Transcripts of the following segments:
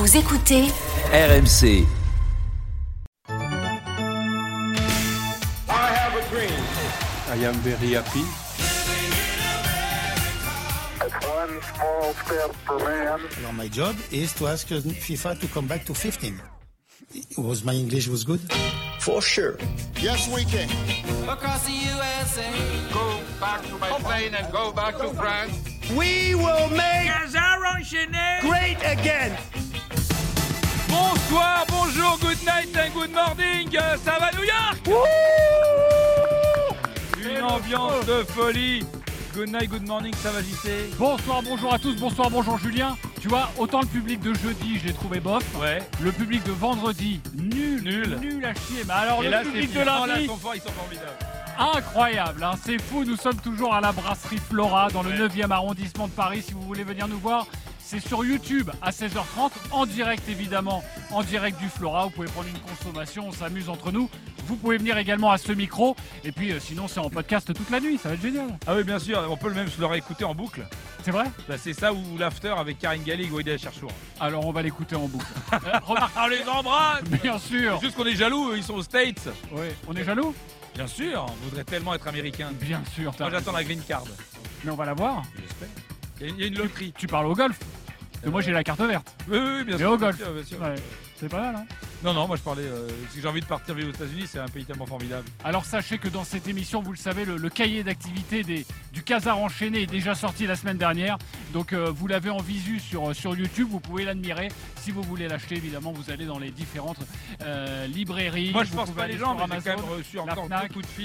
Vous écoutez RMC. I am very happy. Alors, my job is to ask FIFA to come back to 15. Was my English was good? For sure. Yes, we can. Across the USA. Go back to my plane and go back to France. We will make great again. Bonsoir, bonjour, good night and good morning. Ça va New York? Une ambiance de folie. Good night, good morning, ça va JC? Bonsoir, bonjour à tous, bonsoir, bonjour Julien. Tu vois, autant le public de jeudi, je l'ai trouvé bof. Ouais. Le public de vendredi, nul à chier. Mais alors Et le là, public de là, lundi, ils sont formidables. incroyable, hein, c'est fou. Nous sommes toujours à la brasserie Flora, dans le 9e arrondissement de Paris. Si vous voulez venir nous voir, c'est sur YouTube à 16h30, en direct évidemment, en direct du Flora. Vous pouvez prendre une consommation, on s'amuse entre nous. Vous pouvez venir également à ce micro. Et puis sinon, c'est en podcast toute la nuit, ça va être génial. Ah oui, bien sûr, on peut même se le réécouter en boucle. C'est vrai? Bah, c'est ça ou l'after avec Karine Galli et Goïda Cherchour. Alors on va l'écouter en boucle. Remarque, On les embrasse. bien sûr. C'est juste qu'on est jaloux, ils sont aux States. Oui, on est jaloux? Bien sûr, on voudrait tellement être américain. Bien sûr. Moi j'attends la green card. Mais on va la voir. J'espère. Il y a une loterie. Tu parles au golf? Parce que moi j'ai la carte verte. Oui, bien Mais sûr. au golf. Bien sûr. Ouais. C'est pas mal, hein? Non, moi je parlais. Si j'ai envie de partir vivre aux États-Unis, c'est un pays tellement formidable. Alors sachez que dans cette émission, vous le savez, le cahier d'activité du Casar enchaîné est déjà sorti la semaine dernière. Donc vous l'avez en visu sur YouTube, vous pouvez l'admirer. Si vous voulez l'acheter, évidemment, vous allez dans les différentes librairies. Moi je Vous force pouvez pas les aller gens, sur mais j'ai quand même Amazon, reçu la encore Fnac. beaucoup de fils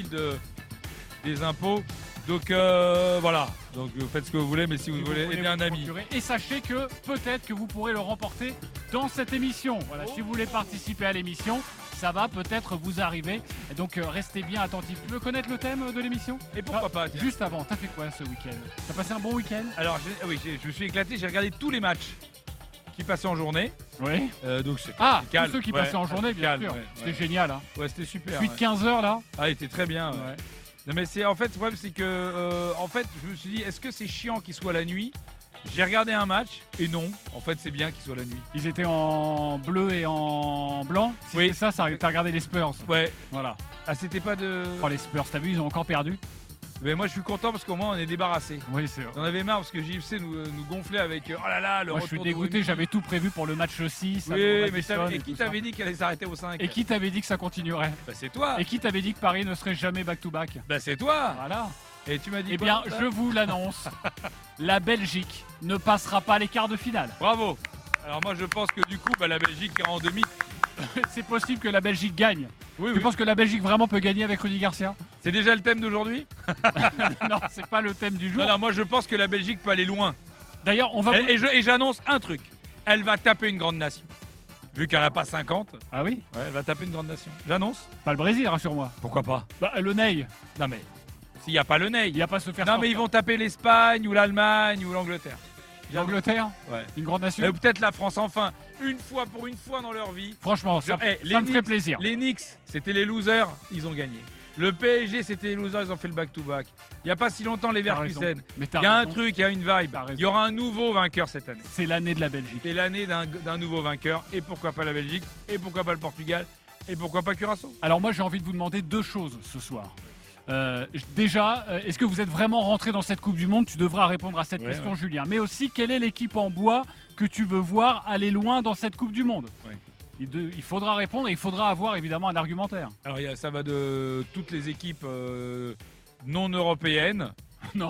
des impôts. Donc voilà. Donc vous faites ce que vous voulez, mais si vous voulez aider un ami. Et sachez que peut-être que vous pourrez le remporter dans cette émission. Voilà, si vous voulez participer à l'émission, ça va peut-être vous arriver. Et donc restez bien attentifs. Tu veux connaître le thème de l'émission? Et pourquoi pas, tiens. Juste avant, t'as fait quoi ce week-end? T'as passé un bon week-end? Alors je me suis éclaté, j'ai regardé tous les matchs qui passaient en journée. Oui. Donc c'est Tous ceux qui passaient en journée, bien calme, sûr. ouais, C'était ouais. génial. Hein. Ouais, c'était super. Suite 15h là. Ah, il était très bien. Ouais. Ouais. Non mais c'est en fait le problème c'est que en fait je me suis dit est-ce que c'est chiant qu'il soit la nuit? J'ai regardé un match et non, en fait c'est bien qu'il soit la nuit. Ils étaient en bleu et en blanc. Si Oui. c'est ça, t'as regardé les Spurs. Ouais. Voilà. Ah c'était pas de. Oh les Spurs, t'as vu, ils ont encore perdu. Mais moi je suis content parce qu'au moins on est débarrassé. Oui, c'est vrai. J'en avais marre parce que JFC nous gonflait avec oh là là le Moi je retour suis de dégoûté, Remy. j'avais tout prévu pour le match 6. Oui, mais et qui t'avait dit qu'elle allait s'arrêter au 5? Et qui t'avait dit que ça continuerait? Bah c'est toi. Et qui t'avait dit que Paris ne serait jamais back-to-back? Bah c'est toi. Voilà. Et tu m'as dit Eh quoi, bien, ça je vous l'annonce, la Belgique ne passera pas les quarts de finale. Bravo. Alors moi je pense que du coup la Belgique est en demi. C'est possible que la Belgique gagne. Oui, Tu penses que la Belgique vraiment peut gagner avec Rudy Garcia? C'est déjà le thème d'aujourd'hui? Non, c'est pas le thème du jour. Non, moi je pense que la Belgique peut aller loin. D'ailleurs, on va... Et j'annonce un truc. Elle va taper une grande nation. Vu qu'elle n'a pas 50, Ah oui? ouais, elle va taper une grande nation. J'annonce. Pas le Brésil, rassure-moi. Pourquoi pas? Bah, le Ney, Non mais, s'il n'y a pas le nez. il n'y a pas à se faire Non sortir. mais ils vont taper l'Espagne ou l'Allemagne ou l'Angleterre. L'Angleterre, Ouais. une grande nation. Ou peut-être la France enfin. Pour une fois dans leur vie. Franchement, ça me ferait plaisir. Les Knicks, c'était les losers, ils ont gagné. Le PSG, c'était les losers, ils ont fait le back-to-back. Il n'y a pas si longtemps, les T'as raison. Verkusen. Mais Il t'as y a un raison. truc, il y a une vibe. T'as raison. Il y aura un nouveau vainqueur cette année. C'est l'année de la Belgique. C'est l'année d'un nouveau vainqueur. Et pourquoi pas la Belgique? Et pourquoi pas le Portugal? Et pourquoi pas Curaçao? Alors moi, j'ai envie de vous demander deux choses ce soir. Déjà, est-ce que vous êtes vraiment rentré dans cette Coupe du Monde? Tu devras répondre à cette question, Julien. Mais aussi, quelle est l'équipe en bois que tu veux voir aller loin dans cette Coupe du Monde? Ouais. Il faudra répondre et il faudra avoir évidemment un argumentaire. Alors ça va de toutes les équipes non européennes Non.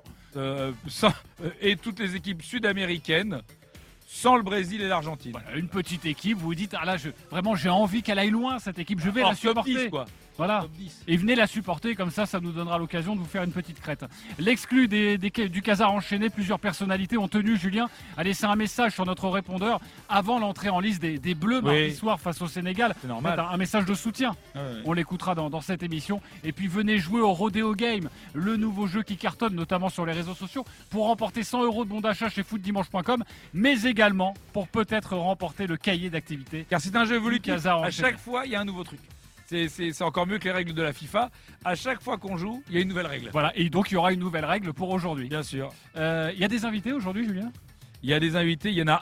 Et toutes les équipes sud-américaines sans le Brésil et l'Argentine. Voilà, une petite équipe, vous vous dites, ah là, vraiment j'ai envie qu'elle aille loin cette équipe, je vais la Top supporter. 10 quoi. Voilà. Top 10. Et venez la supporter, comme ça nous donnera l'occasion de vous faire une petite crête. L'exclu du Casar enchaîné, plusieurs personnalités ont tenu, Julien, à laisser un message sur notre répondeur avant l'entrée en liste des Bleus mardi soir face au Sénégal. C'est normal. Un message de soutien. Ouais. On l'écoutera dans cette émission. Et puis venez jouer au Rodeo Game, le nouveau jeu qui cartonne notamment sur les réseaux sociaux, pour remporter 100 € de bon d'achat chez footdimanche.com, mais également pour peut-être remporter le cahier d'activité. Car c'est un jeu évolutif. Casar À enchaîné. chaque fois, il y a un nouveau truc. C'est encore mieux que les règles de la FIFA. À chaque fois qu'on joue, il y a une nouvelle règle. Voilà, et donc il y aura une nouvelle règle pour aujourd'hui. Bien sûr. Il y a des invités aujourd'hui, Julien? Il y a des invités, il y en a un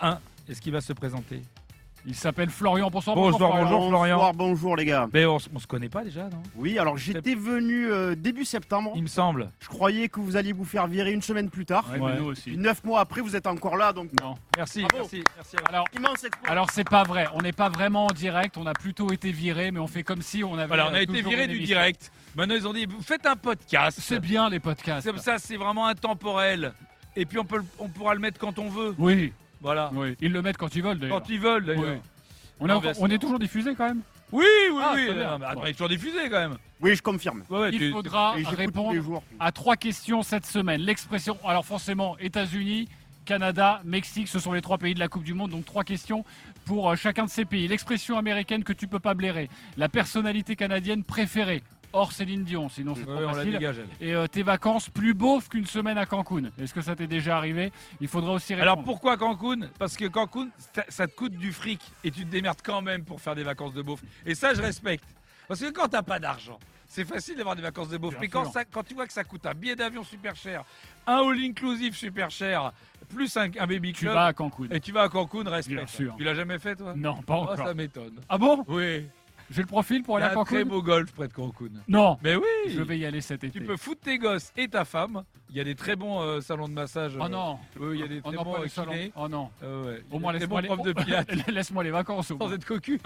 Est-ce qu'il va se présenter? Il s'appelle Florian. Bonsoir, Bonjour, bonjour Florian. Bonjour les gars. Mais on se connaît pas déjà, non? Oui, alors j'étais venu début septembre. Il me semble. Je croyais que vous alliez vous faire virer une semaine plus tard. Ouais, mais nous aussi. Puis 9 mois après, vous êtes encore là, donc Non. Merci, Bravo. merci. Alors, immense exploit. alors c'est pas vrai. On n'est pas vraiment en direct. On a plutôt été viré, mais on fait comme si on avait. Voilà, on a été toujours viré une du émission. direct. Maintenant, ils ont dit, vous faites un podcast. C'est bien les podcasts. Comme ça, c'est vraiment intemporel. Et puis, on pourra le mettre quand on veut. Oui, Voilà. oui. Ils le mettent quand ils veulent d'ailleurs. Quand ils veulent, d'ailleurs. Oui. On, Non, est bien sûr. on est toujours diffusé quand même. Oui, oui, Ah, oui. très bien. Non, mais attends, il est toujours diffusé quand même. Oui, je confirme. Ouais, Il faudra Et j'écoute tous répondre les jours. à 3 questions cette semaine. L'expression, alors forcément, États-Unis, Canada, Mexique, ce sont les 3 pays de la Coupe du Monde, donc 3 questions pour chacun de ces pays. L'expression américaine que tu peux pas blairer, la personnalité canadienne préférée, hors Céline Dion, sinon c'est Ouais, trop on la facile. dégage, elle. Et tes vacances plus beaufs qu'une semaine à Cancun. Est-ce que ça t'est déjà arrivé? Il faudra aussi répondre. Alors pourquoi Cancun? Parce que Cancun, ça te coûte du fric et tu te démerdes quand même pour faire des vacances de beauf. Et ça, je respecte. Parce que quand t'as pas d'argent, c'est facile d'avoir des vacances de beauf. Bien Mais sûr. quand tu vois que ça coûte un billet d'avion super cher, un all-inclusive super cher, plus un baby tu club, vas à Cancun. et tu vas à Cancun, respecte. Bien sûr. Tu l'as jamais fait, toi? Non, pas Oh, encore. ça m'étonne. Ah bon? Oui. J'ai le profil pour Il y aller a à un très Cancun? beau golf près de Cancun. Non, Mais oui. je vais y aller cet été. Tu peux foutre tes gosses et ta femme. Il y a des très bons salons de massage. Oh non. Oui, il y a des Oh très non, bons pas les salons. kinés. Oh non. Ouais. Au moins, des laisse-moi bons profs de pilates. laisse-moi les vacances. Au Sans moins. être cocu.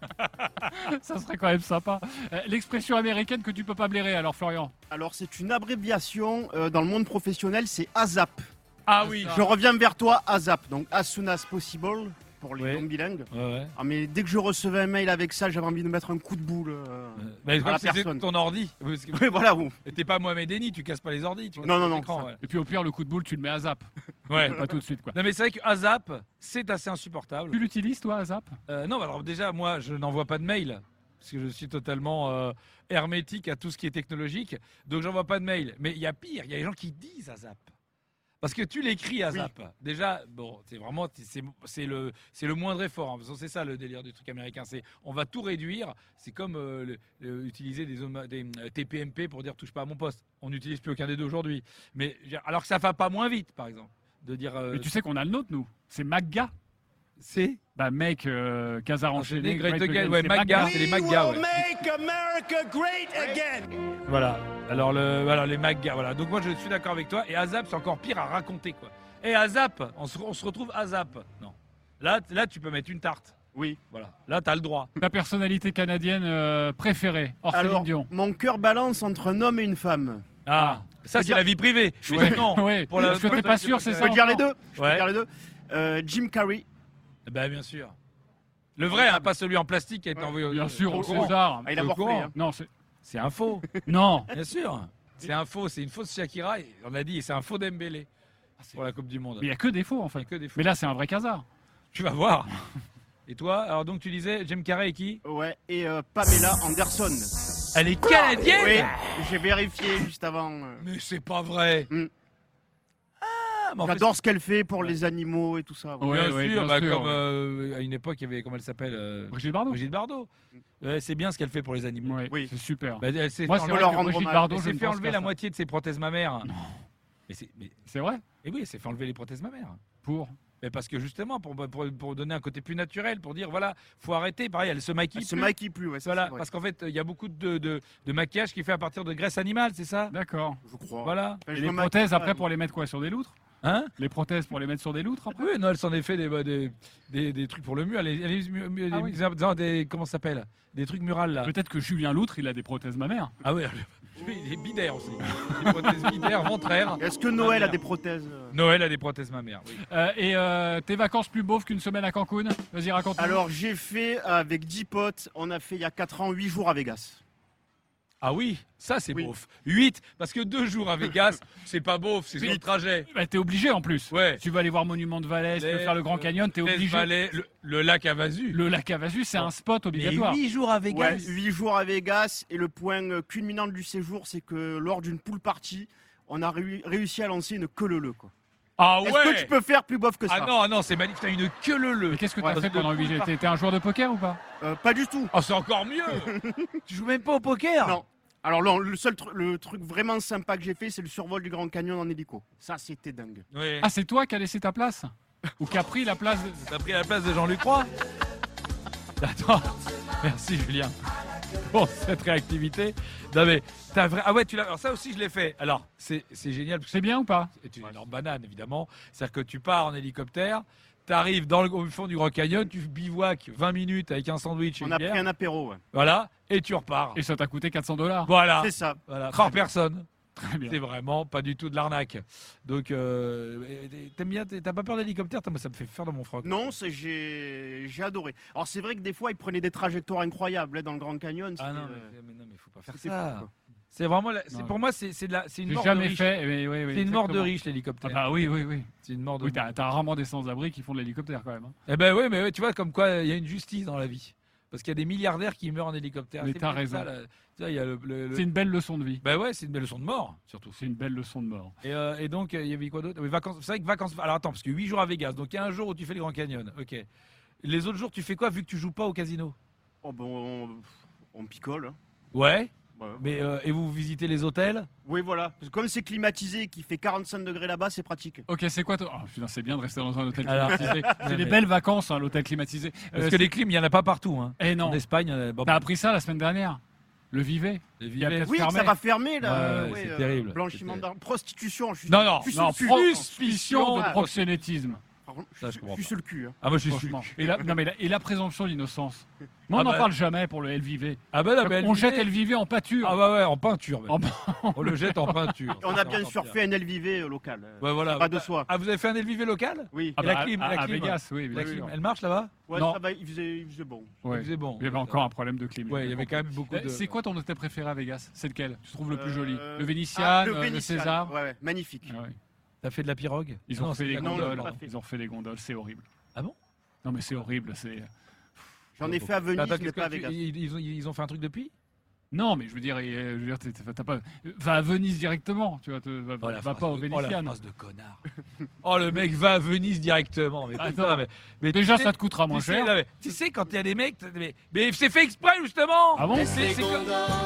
Ça serait quand même sympa. L'expression américaine que tu peux pas blairer, alors Florian. Alors c'est une abréviation dans le monde professionnel, c'est ASAP. Ah oui. Je reviens vers toi, ASAP. Donc as soon as possible pour les Ouais. non bilingues. Ouais. Ah mais dès que je recevais un mail avec ça, j'avais envie de mettre un coup de boule. Mais à comme la c'était personne. ton ordi. Parce que Oui, voilà. Bon. t'es pas Mohamed Eni, tu casses pas les ordis. Tu casses Non, pas non, non, l'écran, ça. ouais. Et puis au pire, le coup de boule, tu le mets à Zap. Ouais. Pas tout de suite, quoi. Non mais c'est vrai que ASAP, c'est assez insupportable. Tu l'utilises, toi, à Zap? Non, alors déjà, moi, je n'envoie pas de mail. Parce que je suis totalement hermétique à tout ce qui est technologique. Donc, j'envoie pas de mail. Mais il y a pire, il y a des gens qui disent ASAP. Parce que tu l'écris ASAP. Déjà, bon, c'est vraiment, c'est le moindre effort. Hein. De toute façon, c'est ça le délire du truc américain. C'est, on va tout réduire. C'est comme utiliser des TPMP pour dire touche pas à mon poste. On n'utilise plus aucun des deux aujourd'hui. Mais alors que ça va pas moins vite, par exemple, de dire. Mais tu sais qu'on a le nôtre, nous. C'est MAGA. C'est Bah, mec, Casar enchaîné. Great Great Again. Again, Ouais, c'est MAGA, c'est les MAGA. will Ouais. make America great again. Voilà. Alors voilà, les MAGA. Voilà. Donc moi je suis d'accord avec toi. Et ASAP c'est encore pire à raconter quoi. Et ASAP, on se retrouve ASAP. Non. Là tu peux mettre une tarte. Oui. Voilà. Là t'as le droit. Ta personnalité canadienne préférée, hors Céline Alors, Dion. mon cœur balance entre un homme et une femme. Ah. Ça c'est dire- la vie privée. Je Ouais, dis non. ouais. Pour la- Parce que t'es pas sûr, c'est Je ça. peux dire les encore. deux. Je peux Ouais. dire les deux. Jim Carrey. Ben bien sûr. Le vrai, hein, pas celui en plastique qui a été envoyé au Bien sûr, au Au courant. César. Ah, il a Au morflé. courant. Hein. Non, C'est un faux. non. Bien sûr. C'est un faux. C'est une fausse Shakira. Et on a dit c'est un faux Dembélé pour la Coupe du Monde. Mais il n'y a que des faux, en Il y a fait. que des faux. Mais là, c'est un vrai Casar. Tu vas voir. Et toi, alors donc tu disais Jim Carrey et qui? Ouais. Et Pamela Anderson. Elle est canadienne. Oui. J'ai vérifié juste avant. Mais c'est pas vrai. Mm. Ah, mais en fait, J'adore ce qu'elle fait pour les animaux et tout ça. Ouais, bien ouais, sûr, bien bah, sûr, comme ouais. à une époque, il y avait, comment elle s'appelle Brigitte Bardot. Brigitte Bardot. Ouais, c'est bien ce qu'elle fait pour les animaux. Ouais, Oui. c'est super. Bah, elle s'est Moi, fait c'est enlever, vrai leur que rendre Brigitte hommage. Bardot, elle je s'est ne fait pense enlever qu'à la ça. moitié de ses prothèses mammaires. Non. Mais C'est vrai? et oui, elle s'est fait enlever les prothèses mammaires. Pour. Mais parce que justement, pour donner un côté plus naturel, pour dire voilà, faut arrêter. Pareil, elle se maquille. Elle se plus. maquille plus, ouais. ça, Voilà, c'est vrai. parce qu'en fait, il y a beaucoup de maquillage qui est fait à partir de graisse animale, c'est ça? D'accord. Je crois. Voilà. Enfin, Et je les me maquille prothèses, pas, après, mais- pour les mettre quoi? Sur des loutres? Hein? Les prothèses pour les mettre sur des loutres, après? Oui, non, elle s'en est fait des trucs pour le mur. Ah oui. Comment ça s'appelle? Des trucs murales là. Peut-être que Julien Loutre, il a des prothèses mammaires. Ah oui, il est bidaire aussi. Des prothèses bidaires, ventraires. Est-ce que Noël a des prothèses Noël a des prothèses mammaires. Oui. Tes vacances plus beaufs qu'une semaine à Cancun? Vas-y, raconte-nous. Alors, j'ai fait avec 10 potes, on a fait il y a 4 ans 8 jours à Vegas. Ah oui, ça c'est Oui. beauf. 8, parce que 2 jours à Vegas, c'est pas beauf, c'est sur le trajet. Bah, t'es obligé en plus. Ouais. Tu vas aller voir Monument de Vallée, tu veux faire le Grand Canyon, t'es Les obligé. Vallées, le lac à Vasu. Le lac à Vasu, c'est un spot Mais obligatoire. 8 jours à Vegas. Ouais, 8 jours à Vegas. Et le point culminant du séjour, c'est que lors d'une pool party, on a réussi à lancer une queue leu quoi. Ah Est-ce ouais. que tu peux faire plus bof que ça? Ah non, c'est magnifique, t'as une queue leu. Mais qu'est-ce que Ouais, t'as fait parce que pendant 8 jours? T'es un joueur de poker ou pas? Pas du tout. Oh, c'est encore mieux. Tu joues même pas au poker. Non. Alors non, le truc vraiment sympa que j'ai fait, c'est le survol du Grand Canyon en hélico. Ça, c'était dingue. Ouais. Ah, c'est toi qui as laissé ta place? Ou qui a pris la place de... T'as pris la place de Jean-Luc Roy. Attends, merci Julien pour cette réactivité. Non mais, ah ouais, alors ça aussi je l'ai fait. Alors, c'est génial. Parce que C'est bien ou pas? c'est une énorme banane, évidemment. C'est-à-dire que tu pars en hélicoptère, t'arrives au fond du Grand Canyon, tu bivouacs 20 minutes avec un sandwich et On une a bière. pris un apéro. Ouais. Voilà, et tu repars. Et ça t'a coûté $400. Voilà, C'est ça. par personne. Très bien. C'est vraiment pas du tout de l'arnaque. Donc, t'aimes bien, t'as pas peur d'hélicoptère? Moi, ça me fait faire dans mon froc. Non, j'ai adoré. Alors c'est vrai que des fois, ils prenaient des trajectoires incroyables dans le Grand Canyon. Ah non, c'était, mais faut pas faire c'était ça. fou, quoi. C'est vraiment, Non. pour moi, c'est une J'ai mort de jamais riche. fait. Mais oui, C'est une mort de exactement. riche, Ah l'hélicoptère. bah oui. C'est une mort de Oui, t'as rarement des sans-abri qui font de l'hélicoptère quand même. Hein. Eh ben oui, mais ouais, tu vois, comme quoi il y a une justice dans la vie. Parce qu'il y a des milliardaires qui meurent en hélicoptère. Mais C'est t'as peut-être ça, raison. là. Tu vois, il y a le- C'est une belle leçon de vie. Ben ouais, c'est une belle leçon de mort, surtout. C'est une belle leçon de mort. Et donc, il y avait quoi d'autre? Oui, vacances. C'est vrai que vacances. Alors attends, parce que 8 jours à Vegas. Donc il y a un jour où tu fais les Grands Canyons. Ok. Les autres jours, tu fais quoi vu que tu joues pas au casino? Oh, bon, on picole. Hein. Ouais. Ouais. Mais et vous visitez les hôtels? Oui, voilà. Parce que comme c'est climatisé, qui fait 45 degrés là-bas, c'est pratique. Ok, c'est quoi toi? Oh, putain, c'est bien de rester dans un hôtel Alors, climatisé. C'est mais- des belles vacances, hein, l'hôtel climatisé. Parce que les clims, il y en a pas partout. Hein. Eh non, En Espagne, bon, t'as appris ça la semaine dernière. Le Vivet. les il y a vivets- peut-être Oui, fermé. ça va fermer là. Ouais, c'est terrible. Blanchiment d'argent. Prostitution. Je suis, Non, non, je suis Non, sur le cul. suspicion de Ah, proxénétisme. Pardon, Ça, je comprends je suis pas. sur le cul. Hein. Ah moi je suis. Franchement. Et la présomption d'innocence. Mais on Ah n'en bah- parle jamais pour le LVV. Ah bah non, mais On LVV. jette LVV en pâture. Ah bah ouais, en peinture. même. En- On le jette en peinture. Et on a bien sûr fait un LVV local. Ouais, voilà. Pas de soi. Ah, vous avez fait un LVV local? Oui. Ah Et la bah, clim, à la clim. Vegas, oui, bien La sûr. clim, elle marche là-bas? Ouais, Non. ça va, il faisait bon. Ouais. C'est bon. Il y avait encore un problème de clim. Ouais, il y avait quand même beaucoup de. C'est quoi ton hôtel préféré à Vegas? C'est lequel tu trouves le plus joli? Euh, Le Vénitian, Ah, le Vénitian. César? Ouais, magnifique. Ah ouais. T'as fait de la pirogue? Ils Non, ont fait c'est des la non, gondoles. non, pas fait. Ils ont fait des gondoles, c'est horrible. Ah bon? Non mais c'est horrible, c'est. J'en ai fait à Venise, Attends, mais pas à Vegas. ils ont fait un truc depuis? Non mais je veux dire, t'as pas. Va à Venise directement, tu vois. Va Oh, la va phrase pas au de- oh, la Vénitian. phrase de connard. Oh, le mec va à Venise directement. Mais Attends. putain, mais Déjà, tu sais- ça te coûtera moins tu sais, cher. là, mais tu sais, quand il y a des mecs, mais c'est fait exprès justement. Ah bon? C'est comme...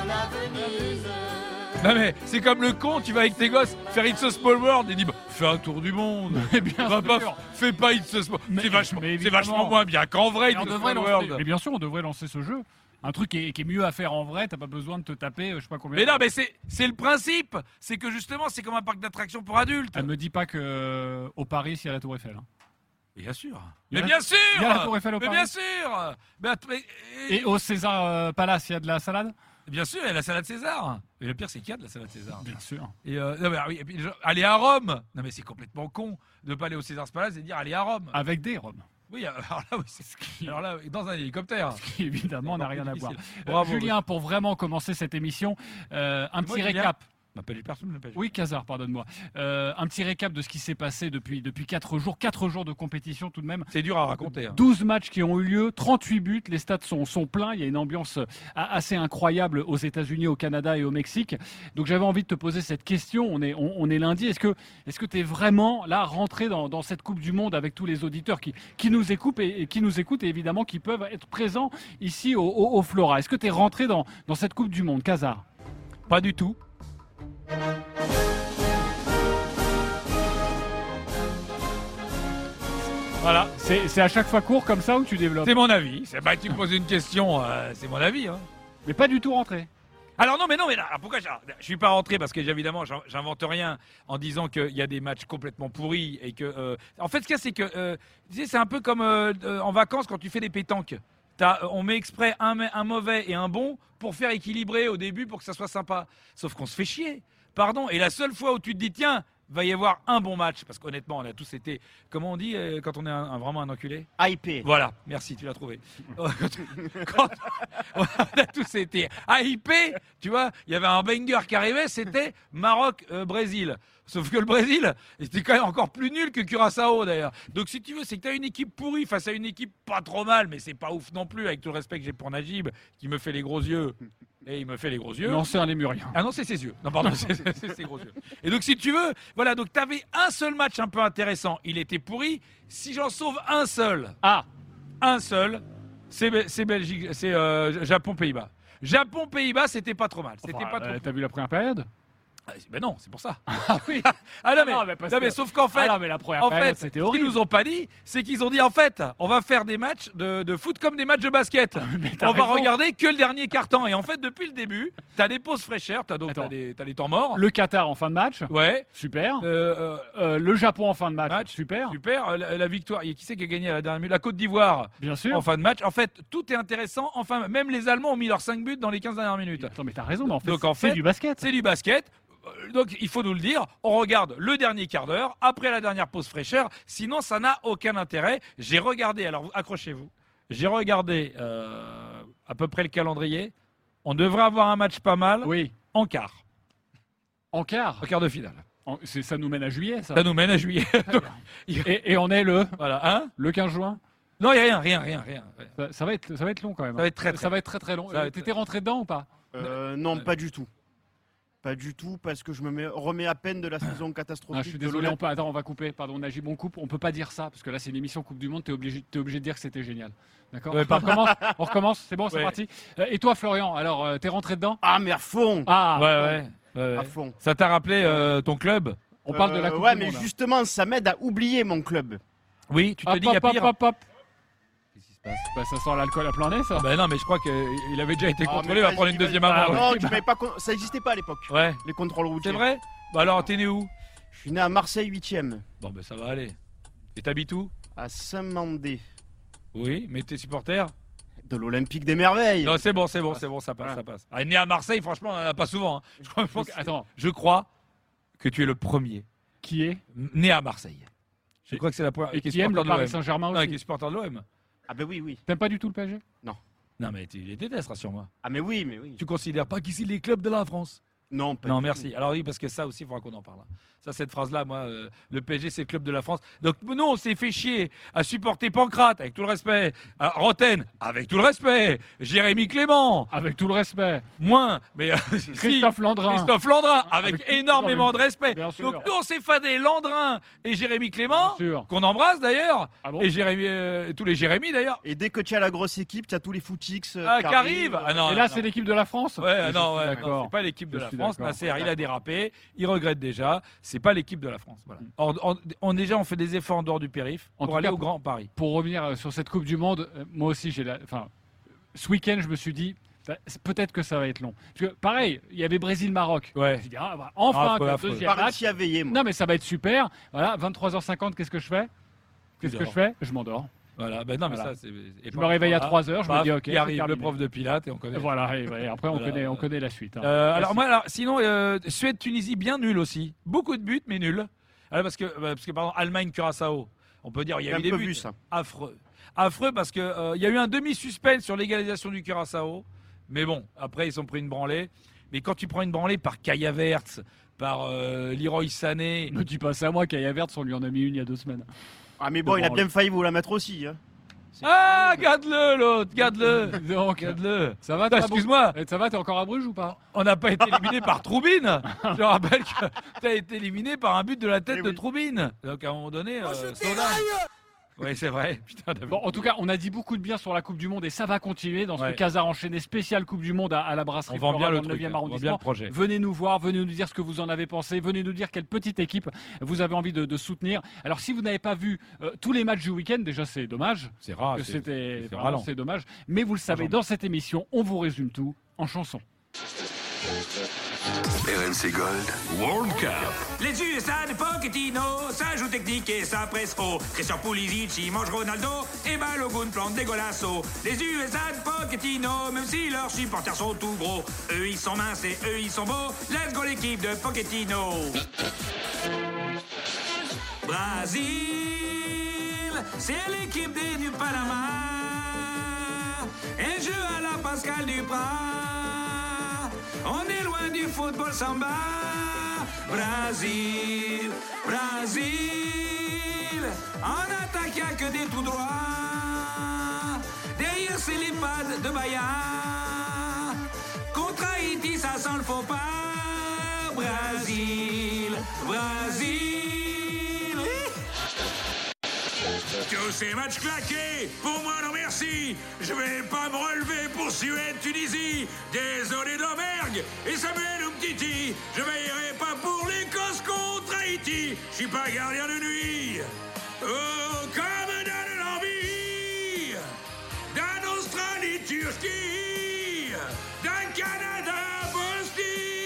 Non mais c'est comme le con, tu vas avec tes gosses faire It's a Small World et dis bah, fais un tour du monde. Mais bien Va pas, sûr. fais pas It's a Small. Mais- C'est vachement, mais c'est évidemment. vachement moins bien qu'en vrai. Mais on It's a devrait Small lancer- World. mais bien sûr, on devrait lancer ce jeu. Un truc qui est mieux à faire en vrai, t'as pas besoin de te taper, je sais pas combien. Mais non, mais c'est le principe. C'est que justement, c'est comme un parc d'attractions pour adultes. Elle me dit pas que au Paris, il y a la Tour Eiffel. Hein. Bien sûr. Il y a Mais la- bien sûr. il y a la Tour Eiffel au Mais Paris. bien sûr. Et au César Palace, il y a de la salade? Bien sûr, il y a la salade César. Et le pire, c'est qu'il y a de la salade César. Bien sûr. Et, non, mais, oui, et puis, aller à Rome. Non, mais c'est complètement con de pas aller au César's Palace et dire aller à Rome. Avec des robes. Oui, alors là, oui, alors là, dans un hélicoptère. Qui évidemment n'a rien à voir. Bravo. Julien, pour vraiment commencer cette émission, un petit Julien. récap. M'appelle personne, m'appelle. Oui, Casar, pardonne-moi. Un petit récap de ce qui s'est passé depuis 4 jours. 4 jours de compétition tout de même. C'est dur à raconter. Hein. 12 matchs qui ont eu lieu, 38 buts, les stades sont pleins, il y a une ambiance assez incroyable aux États-Unis, au Canada et au Mexique. Donc j'avais envie de te poser cette question, on est lundi, est-ce que tu es vraiment là rentré dans cette Coupe du Monde avec tous les auditeurs qui nous écoutent et qui nous écoutent et évidemment qui peuvent être présents ici au Flora? Est-ce que tu es rentré dans cette Coupe du Monde, Casar? Pas du tout. Voilà, c'est à chaque fois court comme ça ou tu développes? C'est mon avis. Tu me poses une question, c'est mon avis. Hein. Mais pas du tout rentré. Alors non, mais là, pourquoi je suis pas rentré parce que évidemment, j'invente rien en disant qu'il y a des matchs complètement pourris et que. En fait, ce qu'il y a, c'est que tu sais, c'est un peu comme en vacances quand tu fais des pétanques. On met exprès un mauvais et un bon pour faire équilibrer au début pour que ça soit sympa. Sauf qu'on se fait chier. Pardon. Et la seule fois où tu te dis tiens, va y avoir un bon match parce qu'honnêtement, on a tous été. Comment on dit quand on est vraiment un enculé? hypé. Voilà, merci, tu l'as trouvé. Quand on a tous été hypés, tu vois, il y avait un banger qui arrivait, c'était Maroc-Brésil. Sauf que le Brésil, c'était quand même encore plus nul que Curaçao d'ailleurs. Donc si tu veux, c'est que tu as une équipe pourrie face à une équipe pas trop mal, mais c'est pas ouf non plus, avec tout le respect que j'ai pour Najib, qui me fait les gros yeux. Et il me fait les gros yeux. Non, c'est un lémurien. Ah non, c'est ses yeux. Non, pardon, c'est ses gros yeux. Et donc, si tu veux, voilà, donc tu avais un seul match un peu intéressant. Il était pourri. Si j'en sauve un seul, un seul, c'est Belgique, c'est Japon-Pays-Bas. Japon-Pays-Bas, c'était pas trop mal. C'était pas trop. T'as vu la première période? Ben non, c'est pour ça. Ah oui. Ah non, mais, Non, mais parce non, mais que- sauf qu'en fait, Ah non, mais la première en période, fait, c'était ce horrible. qu'ils nous ont pas dit, c'est qu'ils ont dit en fait, on va faire des matchs de foot comme des matchs de basket. t'as On va raison. regarder que le dernier quart-temps. Et en fait, depuis le début, t'as des pauses fraîcheurs, t'as Attends. des temps morts. Le Qatar en fin de match, Ouais. super. Euh, Le Japon en fin de match, match, super. Super. La victoire. Et qui c'est qui a gagné à la dernière minute? La Côte d'Ivoire. Bien sûr. En fin de match. En fait, tout est intéressant. Enfin, même les Allemands ont mis leurs 5 buts dans les 15 dernières minutes. Attends, mais t'as raison, mais en fait, Donc, en c'est fait, du basket. C'est du basket. Donc il faut nous le dire, on regarde le dernier quart d'heure, après la dernière pause fraîcheur, sinon ça n'a aucun intérêt. J'ai regardé, alors accrochez-vous, j'ai regardé à peu près le calendrier, on devrait avoir un match pas mal Oui. en quart En quart. de finale. Ça nous mène à juillet, ça. Ça nous mène à juillet. Donc, Et on est voilà, hein? le 15 juin. Non, il n'y a rien. Ça va être long quand même. Ça va être très, Ça va être très long. Ça va être- T'étais rentré dedans ou pas? Non, pas du tout. Pas du tout, parce que je remets à peine de la saison catastrophique. Ah, je suis de désolé, l'Olympique. on va couper. Pardon, Najib, on coupe. On peut pas dire ça parce que là, c'est une émission Coupe du Monde. T'es obligé de dire que c'était génial. D'accord. Ouais, On recommence. C'est bon, c'est Ouais. parti. Et toi, Florian, alors, t'es rentré dedans? Ah, mais à fond Ah. Ouais. À fond. Ça t'a rappelé ton club? On parle de la Coupe Ouais, du mais Monde. hein. justement, ça m'aide à oublier mon club. Oui, tu te Hop, dis, il y a hop, pire. hop, hop. Qu'est-ce qui se passe? Bah, ça sent l'alcool à plein nez, ça. Ben non, mais je crois qu'il avait déjà été Ah, contrôlé, mais il va vas-y, prendre une vas-y. deuxième Ah, amende. ouais. Non, tu m'avais pas ça n'existait pas à l'époque, Ouais, les contrôles routiers. c'est vrai? Bah alors, t'es né où? Je suis né à Marseille 8e, Bon, ben ça va aller. Et t'habites où? à Saint-Mandé, Oui, mais t'es supporter? de l'Olympique des Merveilles. Non, c'est bon, ça passe, ça passe. Ah, né à Marseille, franchement, on en a pas souvent. Hein. Attends, Je crois que tu es le premier qui est né à Marseille. Je crois que c'est la première. et qui est qui aime le supporter de Paris l'OM. Saint-Germain Non, qui est aussi. supporter de l'OM. Ah ben oui. T'aimes pas du tout le PSG? Non, mais tu les détestes, rassure-moi. Ah mais oui. Tu considères pas qu'ici les clubs de la France? Non, pas Non, du merci. Alors oui, parce que ça aussi, il faudra qu'on en parle. Ça, cette phrase-là, moi, le PSG, c'est le club de la France. Donc nous, on s'est fait chier à supporter Pancrate, avec tout le respect, Roten, avec tout le respect, Jérémy Clément, Avec tout le respect. moins, mais si, Christophe Landrin. Christophe Landrin, avec Avec énormément de respect. Bien sûr. Donc nous, on s'est fadé Landrin et Jérémy Clément, Bien sûr. qu'on embrasse d'ailleurs, Ah bon? et Jérémy, tous les Jérémy d'ailleurs, Et dès que tu as la grosse équipe, tu as tous les footix qui arrivent. Ah non, Et là, non. c'est l'équipe de la France? Ouais, Je non, suis ouais, d'accord. non, c'est pas l'équipe de Je la suis France. d'accord. Nasser, il a dérapé, il regrette déjà. C'est pas l'équipe de la France. Voilà. On fait des efforts en dehors du périph' En pour tout aller cas, au Grand Paris. Pour revenir sur cette Coupe du Monde, moi aussi, ce week-end, je me suis dit, peut-être que ça va être long. Parce que, pareil, il y avait Brésil-Maroc. Ouais. Je me suis dit, enfin, Affreux, que affreux. deuxième Pas match. réussi à veiller, moi. Non, mais ça va être super. Voilà, 23h50, qu'est-ce que je fais? Je m'endors. Voilà. Ben non, mais Voilà. ça, c'est. Et Je me réveille à 3h, je me dis, ok. Il c'est arrive le terminé. prof de Pilate et on connaît. Voilà, et après, Voilà. on connaît la suite. hein. Alors moi, sinon, Suède-Tunisie, bien nul aussi. Beaucoup de buts, mais nul. Parce que pardon, Allemagne-Curaçao, on peut dire, il y J'ai a un eu des peu buts vu ça. affreux. Affreux parce que il y a eu un demi-suspense sur l'égalisation du Curaçao. Mais bon, après, ils ont pris une branlée. Mais quand tu prends une branlée par Kai Havertz, par Leroy Sané, Ne dis pas ça à moi, Kai Havertz, on lui en a mis une il y a 2 semaines. Ah mais bon, il a bien failli vous la mettre aussi. Hein. ah, garde-le l'autre, garde-le, Donc, garde-le. ça va, Excuse-moi, Ça va, t'es encore à Bruges ou pas? on n'a pas été éliminé par Troubine. Je rappelle que tu as été éliminé par un but de la tête Eh de oui. Troubine. Donc à un moment donné, Sola. Oui, c'est vrai. Putain, David. Bon, en tout cas, on a dit beaucoup de bien sur la Coupe du Monde et ça va continuer dans ce Ouais. Casar enchaîné spécial Coupe du Monde à la brasserie On vend Flora bien dans le le truc, 9e on vend bien arrondissement. le projet. Venez nous voir, venez nous dire ce que vous en avez pensé, venez nous dire quelle petite équipe vous avez envie de soutenir. Alors si vous n'avez pas vu tous les matchs du week-end, déjà c'est dommage, C'est rare. que c'était c'est vraiment, ralent. c'est dommage, mais vous le savez, Ralent. dans cette émission, on vous résume tout en chanson. RMC Gold World Cup. Les USA de Pochettino, ça joue technique et ça presse haut. Christian Pulisic, il mange Ronaldo et Balogun plante des golassos. Les USA de Pochettino, même si leurs supporters sont tout gros, eux ils sont minces et eux ils sont beaux. Let's go l'équipe de Pochettino. Brésil, c'est l'équipe des du Panama. Et jeu à la Pascal Duprat. On est loin du football samba. Brésil, Brésil. En attaque, y a que des tout droits. Derrière, c'est les pads de Bahia. Contre Haïti, ça sent le faux pas. Brésil, Brésil. Tous ces matchs claqués, pour moi non merci. merci. Je vais pas me relever pour Suède, Tunisie. Désolé d'Omergue et Samuel Umtiti. Je veillerai pas pour l'Écosse contre Haïti. Je suis pas gardien de nuit. Oh, comme donne l'envie d'un Australie-Turquie, d'un Canada-Bosnie.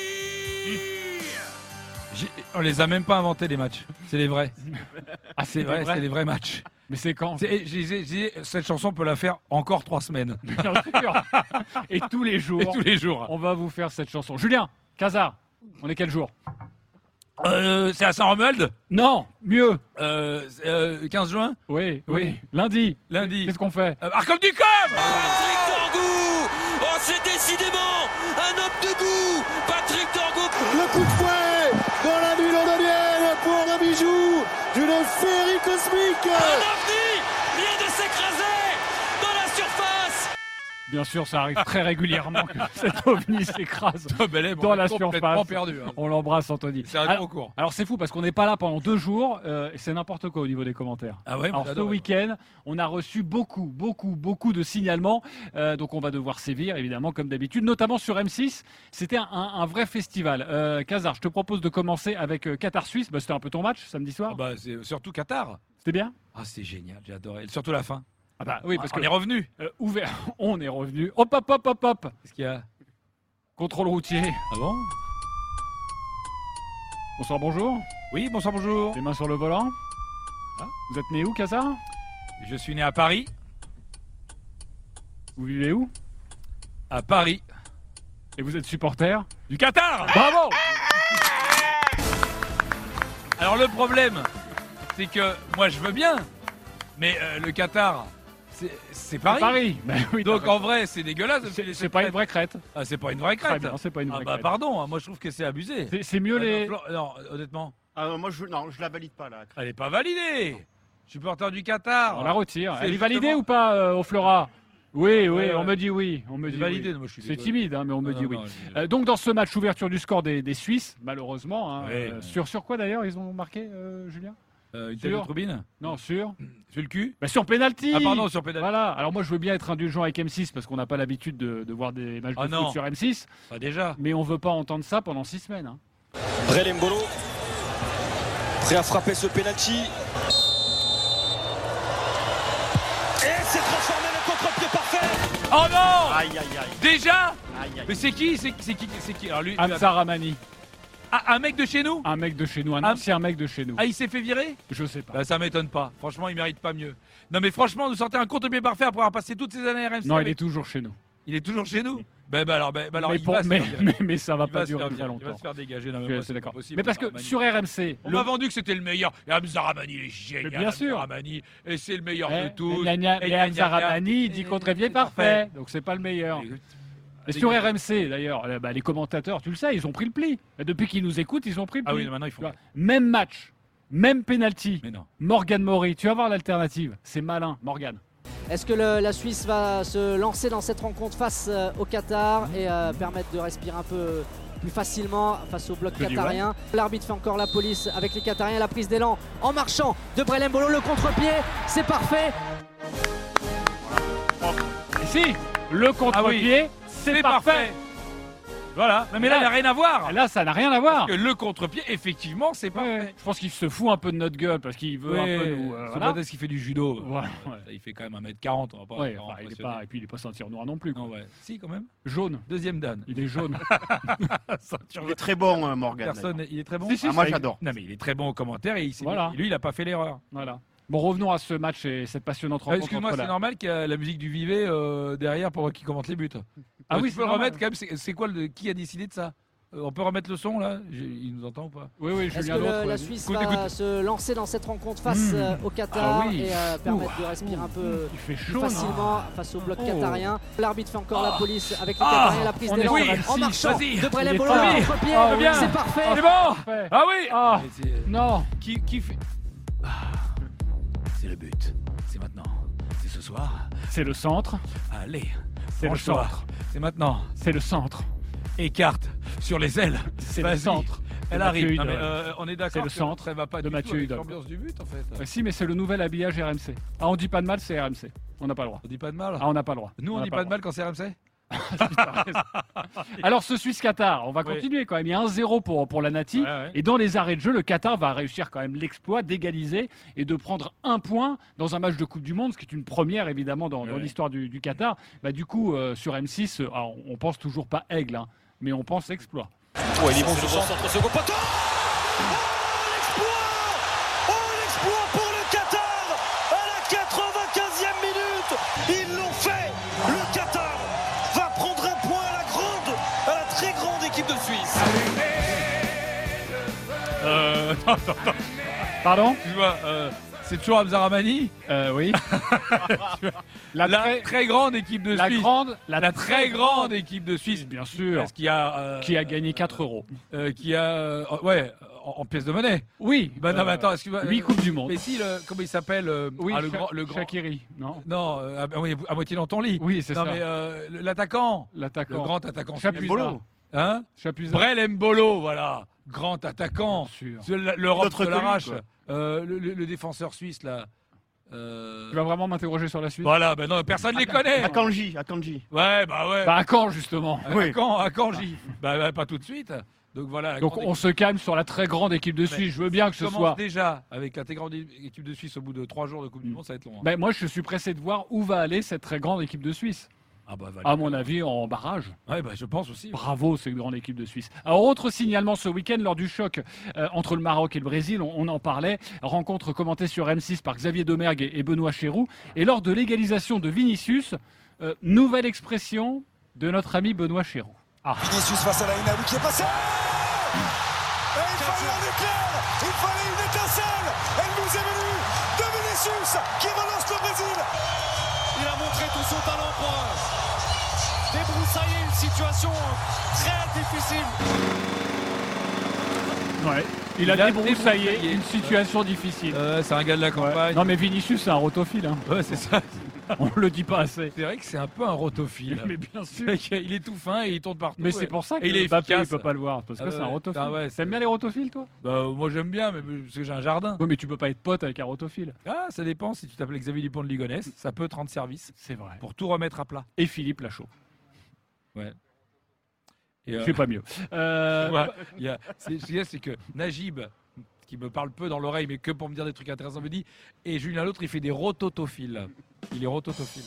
On les a même pas inventés les matchs. C'est les vrais. Ah, C'est vrai, c'est les vrais matchs. Mais c'est quand? Cette chanson on peut la faire encore 3 semaines. Bien sûr. Et tous les jours. Et tous les jours. On va vous faire cette chanson. Julien, Casar, on est quel jour? C'est à Saint-Romuald. Non, mieux. 15 juin. Oui. Lundi. Lundi. Qu'est-ce qu'on fait? Arcom du Com. Patrick Dorgou. Oh, c'est décidément un homme de goût. Patrick Dorgou. Le coup de fouet dans la nuit londonienne pour un bijou d'une féerie cosmique. Un ovni vient de s'écraser dans la surface. Bien sûr, ça arrive très régulièrement que cet ovni s'écrase dans la surface. Perdu, hein. On l'embrasse, Anthony. C'est un trop court. Alors c'est fou parce qu'on n'est pas là pendant 2 jours et c'est n'importe quoi au niveau des commentaires. Ah ouais, alors ce week-end, on a reçu beaucoup de signalements. Donc on va devoir sévir évidemment comme d'habitude, notamment sur M6. C'était un vrai festival. Casar, je te propose de commencer avec Qatar-Suisse. C'était un peu ton match samedi soir. C'est surtout Qatar. C'était bien. Ah, c'est génial, j'ai adoré. Surtout la fin. Ah bah oui, parce on est revenu. On est revenu. Hop. Qu'est-ce qu'il y a? Contrôle routier. Ah bon? Bonsoir, bonjour. Oui, bonsoir, bonjour. Les mains sur le volant. Ah. Vous êtes né où, Casar? Je suis né à Paris. Vous vivez où? À Paris. Et vous êtes supporter du Qatar. Bravo. Alors le problème, c'est que moi je veux bien, mais le Qatar, c'est Paris. Paris. Ben oui, donc en vrai, c'est dégueulasse. C'est pas une vraie crête. Ah, c'est pas une vraie crête. Non, c'est pas une vraie crête. Pardon, moi je trouve que c'est abusé. C'est mieux les. Non, honnêtement. Moi je la valide pas là. Elle est pas validée. Supporter du Qatar. On la retire. Elle est justement... validée ou pas au Flora? Oui, on me dit oui. On me dit validé. Oui. C'est timide, hein, mais on me dit oui. Donc dans ce match, ouverture du score des Suisses, malheureusement. Sur quoi d'ailleurs ils ont marqué, Julien? Une tête de Troubine? Non, sur le cul? Sur penalty. Ah pardon, sur penalty. Voilà. Alors moi je veux bien être indulgent avec M6 parce qu'on n'a pas l'habitude de voir des matchs de foot sur M6. Pas déjà. Mais on veut pas entendre ça pendant 6 semaines. Hein. Brelem Bolo, prêt à frapper ce penalty. Et c'est transformé le contre-pied parfait. Oh non! Aïe. Déjà? Aïe. Mais c'est qui? C'est qui? Alors lui. Hamza Ramani. Ah, un mec de chez nous? Un mec de chez nous, un ancien mec de chez nous. Ah, il s'est fait virer? Je sais pas. Bah, ça m'étonne pas. Franchement, il mérite pas mieux. Non, mais franchement, nous sortez un contre-pied parfait après avoir passé toutes ces années à RMC. Non, il est toujours chez nous. Il est toujours chez nous? Alors, mais ça va pas durer très longtemps. Il va se faire dégager. Non, c'est d'accord. Mais parce que sur RMC, on m'a vendu que c'était le meilleur. Et Hamza Ramani, il est génial. Mais bien sûr. Ramani, et c'est le meilleur de tous. Et Hamza Ramani, il dit contre-pied parfait. Donc c'est pas le meilleur. Et sur RMC, d'ailleurs, les commentateurs, tu le sais, ils ont pris le pli. Depuis qu'ils nous écoutent, ils ont pris le pli. Ah oui, maintenant ils font. Même match, même penalty. Mais non. Morgan Mori, tu vas voir l'alternative. C'est malin, Morgan. Est-ce que la Suisse va se lancer dans cette rencontre face au Qatar et permettre de respirer un peu plus facilement face au bloc qatarien? L'arbitre fait encore la police avec les Qatariens. La prise d'élan en marchant de Brelem Bolo, le contre-pied, c'est parfait. Et si, le contre-pied, c'est parfait. Voilà, mais là, il n'y a rien à voir. Là, ça n'a rien à voir. Parce que le contre-pied, effectivement, c'est pas. Je pense qu'il se fout un peu de notre gueule parce qu'il veut un peu nous. Voilà. Parce qu'il fait du judo. Ouais. Il fait quand même 1m40. On va pas et puis il n'est pas ceinture noire non plus. Quoi. Non, Si, quand même. Jaune. Deuxième dan. Il est jaune. Il est très bon, Morgan. Il est très bon. Moi, j'adore. Non, mais il est très bon au commentaire et voilà. Lui, il n'a pas fait l'erreur. Voilà. Bon, revenons à ce match et cette passionnante rencontre. Excuse-moi, c'est normal qu'il y a la musique du Vivet derrière pour qui commente les buts. Ah oui, tu peux le remettre quand même. C'est quoi qui a décidé de ça? On peut remettre le son là? Il nous entend ou pas? Oui, Est-ce que la Suisse va se lancer dans cette rencontre face au Qatar et permettre de respirer un peu plus facilement face au bloc qatarien? L'arbitre fait encore la police avec les Qatariens. La prise d'élan en marchant de Brelem Bolo, le contre-pied, c'est parfait. C'est bon. Ah oui. Non. Qui fait? C'est le but. C'est maintenant. C'est ce soir. C'est le centre. Allez. C'est le centre. C'est maintenant. C'est le centre. Écarte sur les ailes. C'est le centre. Elle arrive. Non, mais, on est d'accord. C'est le centre. Ça va pas de du Mathieu tout Hudol. l'ambiance du but en fait. Si, mais c'est le nouvel habillage RMC. Ah, on dit pas de mal, c'est RMC. On n'a pas le droit. On dit pas de mal. Ah, on n'a pas le droit. Nous, on dit pas de mal quand c'est RMC. Alors ce Suisse-Qatar, on va continuer quand même. Il y a 1-0 pour la Nati. Et dans les arrêts de jeu, le Qatar va réussir quand même l'exploit d'égaliser et de prendre un point dans un match de Coupe du Monde, ce qui est une première évidemment dans l'histoire du Qatar. Bah, du coup, sur M6, alors, on pense toujours pas aigle, hein, mais on pense exploit. Ouais, il est bon sur le centre, second poteau. L'exploit pour le Qatar à la 95e minute. Ils l'ont fait. Le Qatar va prendre un point à la très grande équipe de Suisse. Pardon ? Tu vois, c'est toujours Hamza Rahmani. Oui. La très grande équipe de Suisse. La très grande équipe de Suisse, bien sûr. Parce qu'il y a, qui a gagné 4 euros. Qui a, en pièces de monnaie. Oui. Bah non, mais attends, excuse-moi. 8 Coupes du Monde. Mais si, comment il s'appelle oui, le grand. Shaqiri, non. Non, à moitié dans ton lit. Oui, c'est ça. Non, mais l'attaquant. Le grand attaquant. Chapuisat. Hein Chapuisat. Brel Mbolo, voilà. Grand attaquant. L'Europe se l'arrache. Le défenseur suisse, là. Tu vas vraiment m'interroger sur la suite ? Voilà, ben non, personne ne les connaît. Akanji. Ouais, bah ouais. Bah à quand justement ? À Kanji. Bah pas tout de suite. Donc voilà. Donc on se calme sur la très grande équipe de Suisse. Je veux bien que ce soit. Déjà avec la très grande équipe de Suisse au bout de 3 jours de Coupe du Monde, ça va être long. Hein. Ben moi je suis pressé de voir où va aller cette très grande équipe de Suisse. Ah bah, à mon avis, en barrage. Ouais, bah, je pense aussi. Bravo, cette grande équipe de Suisse. Alors, autre signalement ce week-end, lors du choc entre le Maroc et le Brésil, on en parlait. Rencontre commentée sur M6 par Xavier Domergue et Benoît Chéroux. Et lors de l'égalisation de Vinicius, nouvelle expression de notre ami Benoît Chéroux. Vinicius face à la Inaoui qui est passé. Il fallait un éclair, il fallait une étincelle. Elle nous est venue de Vinicius qui relance le Brésil. Il a montré tout son talent pour débroussailler une situation très difficile. Ouais, il a débroussaillé une situation difficile. C'est un gars de la campagne. Non mais Vinicius c'est un rotophile. Hein. Ouais, c'est ça. On le dit pas assez. C'est vrai que c'est un peu un rotophile. Mais bien sûr. Il est tout fin et il tourne partout. Mais c'est pour ça que il est Mbappé efficace. Il peut pas le voir parce que c'est un rotophile. T'aimes bien les rotophiles toi ? Bah moi j'aime bien mais parce que j'ai un jardin. Oui mais tu peux pas être pote avec un rotophile. Ah ça dépend, si tu t'appelles Xavier Dupont de Ligonnès, ça peut te rendre service. C'est vrai. Pour tout remettre à plat. Et Philippe Lachaud. Ouais. Je fais pas mieux. C'est que Najib, qui me parle peu dans l'oreille, mais que pour me dire des trucs intéressants, me dit, et Julien l'autre, il fait des rototophiles. Il est rototophile.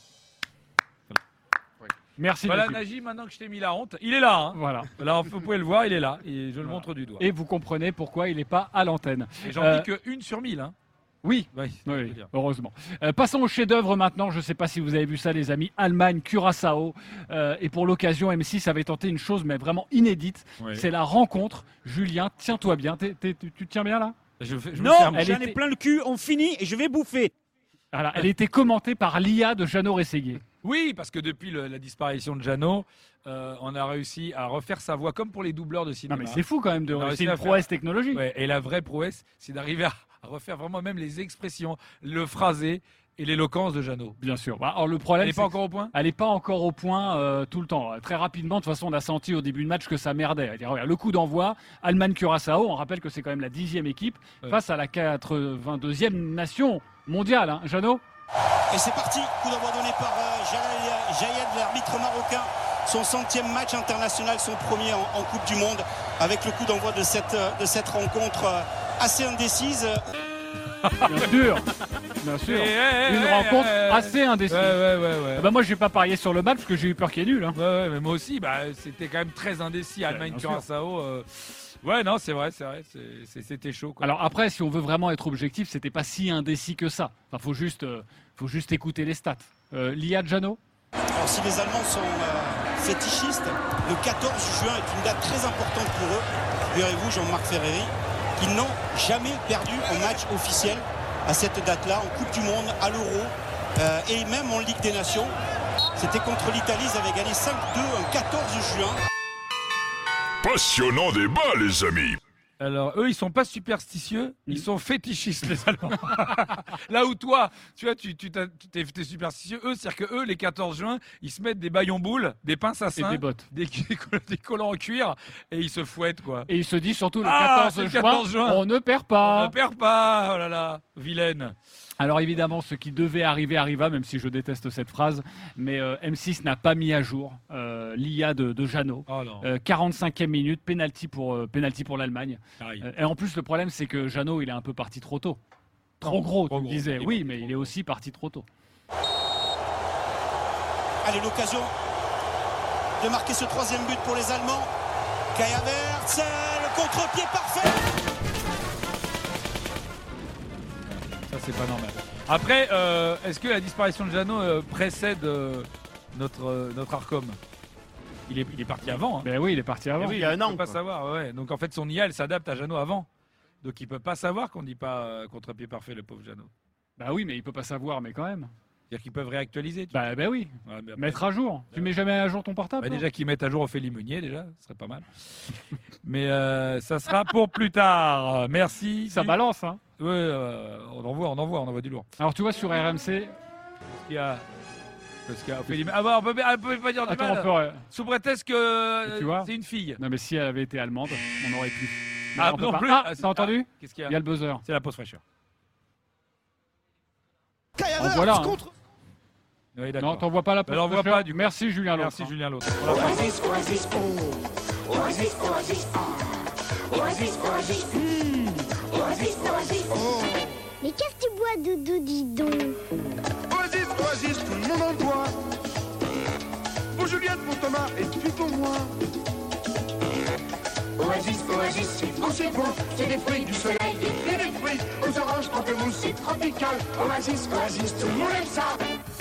Merci. Voilà Najib, maintenant que je t'ai mis la honte, il est là. Hein. Voilà. Là, vous pouvez le voir, il est là. Et je le montre du doigt. Et vous comprenez pourquoi il n'est pas à l'antenne. Et j'en dis que 1 sur 1000. Hein. Oui, heureusement. Passons au chef-d'œuvre maintenant. Je ne sais pas si vous avez vu ça, les amis. Allemagne, Curaçao. Et pour l'occasion, M6 avait tenté une chose, mais vraiment inédite. Oui. C'est la rencontre. Julien, tiens-toi bien. Tu te tiens bien là ? Non, j'en ai plein le cul. On finit et je vais bouffer. Alors, elle était commentée par l'IA de Jeannot Rességuier. Oui, parce que depuis la disparition de Jeannot, on a réussi à refaire sa voix comme pour les doubleurs de cinéma. Non, mais c'est fou quand même de réussir une prouesse technologique. Ouais, et la vraie prouesse, c'est d'arriver à refaire vraiment même les expressions, le phrasé et l'éloquence de Jeannot. Bien sûr. Alors, le problème, elle n'est pas encore au point ? Elle n'est pas encore au point tout le temps. Très rapidement, de toute façon, on a senti au début de match que ça merdait. Regarde, le coup d'envoi, Allemagne-Curaçao, on rappelle que c'est quand même la 10e équipe face à la 82e nation mondiale. Hein. Jeannot ? Et c'est parti, coup d'envoi donné par Jayed, l'arbitre marocain. Son 100e match international, son premier en Coupe du Monde, avec le coup d'envoi de cette rencontre assez indécise. Bien sûr. Une rencontre assez indécise. Ouais. Bah moi, je vais pas parier sur le match parce que j'ai eu peur qu'il y ait nul. Hein. Ouais, mais moi aussi, c'était quand même très indécis. Allemagne-Curaçao. Ouais, non, c'est vrai, c'était chaud. Quoi. Alors après, si on veut vraiment être objectif, c'était pas si indécis que ça. Enfin, faut juste écouter les stats. L'IA de Jeannot ? Alors si les Allemands sont fétichistes, le 14 juin est une date très importante pour eux. Verrez-vous, Jean-Marc Ferreri, qu'ils n'ont jamais perdu en match officiel à cette date-là, en Coupe du Monde, à l'Euro et même en Ligue des Nations. C'était contre l'Italie, ils avaient gagné 5-2 un 14 juin. Passionnant débat, les amis. Alors, eux, ils sont pas superstitieux, ils sont fétichistes, les Allemands. Là où toi, tu vois, t'es superstitieux, eux, c'est-à-dire que eux, les 14 juin, ils se mettent des baillons-boules, des pinces à seins, et des bottes, des collants en cuir, et ils se fouettent, quoi. Et ils se disent surtout le 14 juin, on ne perd pas. On ne perd pas, oh là là, vilaine. Alors évidemment, ce qui devait arriver arriva, même si je déteste cette phrase, mais M6 n'a pas mis à jour l'IA de Jeannot. Oh non. 45e minute, penalty pour l'Allemagne. Pareil. Et en plus, le problème, c'est que Jeannot, il est un peu parti trop tôt. Trop gros, tu me disais. Oui, mais il est aussi parti trop tôt. Allez, l'occasion de marquer ce 3e but pour les Allemands. Kai Havertz, le contre-pied parfait. Ça, c'est pas normal. Après, est-ce que la disparition de Jeannot précède notre Arcom? Il est parti avant. Hein. Ben oui, il est parti avant. Oui, il y a un an. Il peut pas savoir. Ouais. Donc en fait, son IA, elle s'adapte à Jeannot avant. Donc il peut pas savoir qu'on dit pas contre-pied parfait, le pauvre Jeannot. Bah oui, mais il peut pas savoir, mais quand même. C'est-à-dire qu'ils peuvent réactualiser. Bah oui. Ouais, mais après, Mettre à jour. Tu mets jamais à jour ton portable? déjà qu'ils mettent à jour Ophélie Meunier, déjà, ce serait pas mal. Mais ça sera pour plus tard. Merci. Ça balance, hein. Oui, on envoie du lourd. Alors tu vois sur RMC, Il y a... Parce qu'il y a Ophélie... Ah bah, on peut pas dire du attends, mal. Sous prétexte que tu vois, c'est une fille. Non mais si elle avait été allemande, on aurait pu. Mais Ah on peut non pas. plus. T'as entendu? Qu'est-ce qu'il y a? Il y a le buzzer. C'est la pause fraîcheur. Kai En Havertz voilà, hein. contre. Oui, d'accord. Non, t'en vois pas la pause. Alors, on voit pas, du coup. Merci Julien Lautre. Merci Julien Lautre. Oasis, Oasis, oh. Oasis, Oasis, ah. Oasis, Oasis, Oasis, Oasis, oh. Mais qu'est-ce que tu bois, Doudou, dis donc? Oasis, Oasis, tout le monde en boit. Pour Juliette, pour Thomas et puis pour moi. Oasis, Oasis, c'est bon, c'est bon. C'est des fruits du soleil et des fruits aux oranges, pamplemousse, c'est tropical. Oasis, Oasis, tout le monde aime ça.